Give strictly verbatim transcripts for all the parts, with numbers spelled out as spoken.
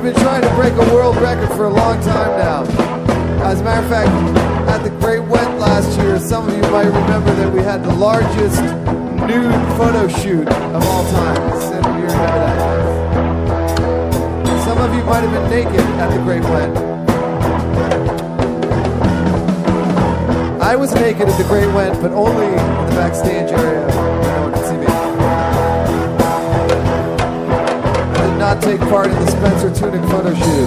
we've been trying to break a world record for a long time now. As a matter of fact, at the Great Wet last year, some of you might remember that we had the largest nude photo shoot of all time. Some of you remember that. Some of you might have been naked at the Great Wet. I was naked at the Great Wet, but only in the backstage area. No one could see me. I did not take part in the Spencer Tunick photo shoot.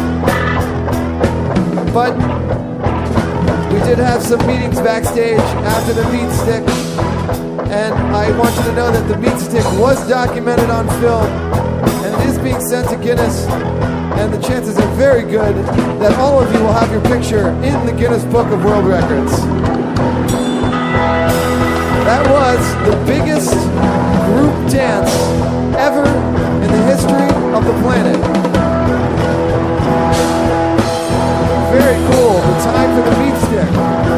But we did have some meetings backstage after the meat stick, and I want you to know that the meat stick was documented on film, and it is being sent to Guinness, and the chances are very good that all of you will have your picture in the Guinness Book of World Records. That was the biggest group dance ever in the history of the planet. Very cool. The time for the meat stick.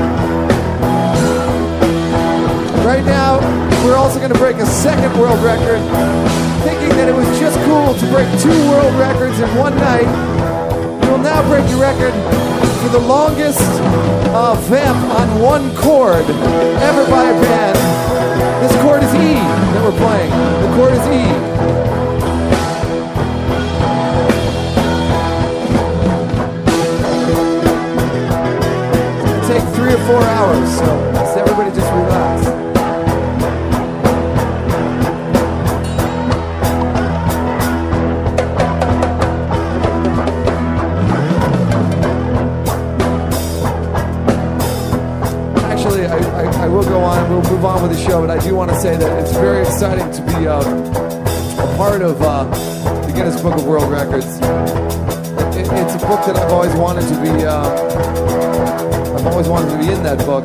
Right now, we're also going to break a second world record, thinking that it was just cool to break two world records in one night. We will now break the record for the longest uh, vamp on one chord ever by a band. This chord is E that we're playing. The chord is E. Take three or four hours, so just everybody just relax. Actually, I, I, I will go on, we'll move on with the show, but I do want to say that it's very exciting to be uh, a part of uh, the Guinness Book of World Records. It, it's a book that I've always wanted to be uh, I've always wanted to be in that book.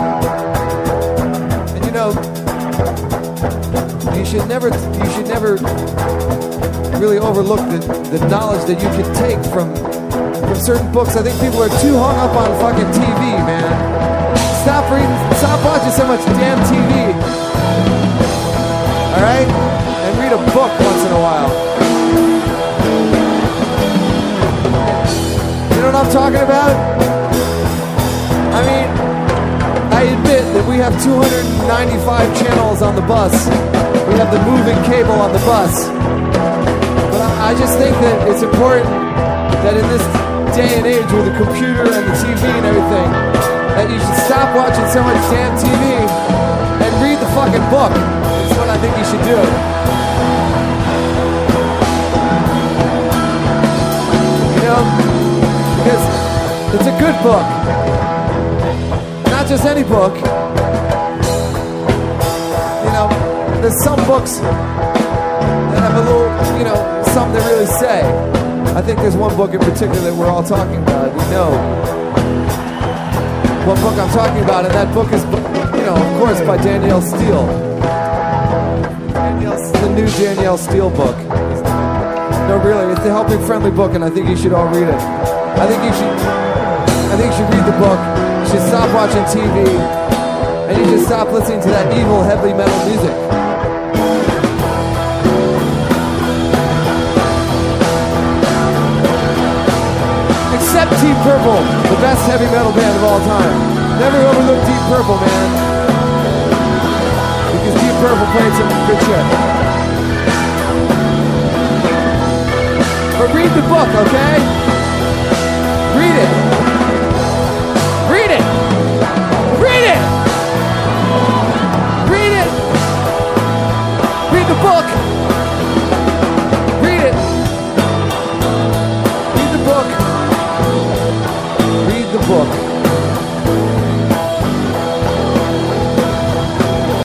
And you know, you should never, you should never really overlook the, the knowledge that you can take from, from certain books. I think people are too hung up on fucking T V, man. Stop reading, stop watching so much damn T V. All right? And read a book once in a while. You know what I'm talking about? I mean, I admit that we have two hundred ninety-five channels on the bus. We have the moving cable on the bus. But I, I just think that it's important that in this day and age with the computer and the T V and everything, that you should stop watching so much damn T V and read the fucking book. That's what I think you should do. You know? Because it's a good book. Not just any book. You know, there's some books that have a little, you know, something to really say. I think there's one book in particular that we're all talking about. We know what book I'm talking about, and that book is, you know, of course, by Danielle Steele. Danielle, the new Danielle Steele book. No, really, it's a helping, friendly book, and I think you should all read it. I think you should. I think you should read the book. You should stop watching T V, and you should stop listening to that evil heavy metal music. Except Deep Purple, the best heavy metal band of all time. Never overlook Deep Purple, man. Because Deep Purple played some good shit. But read the book, okay? Read it.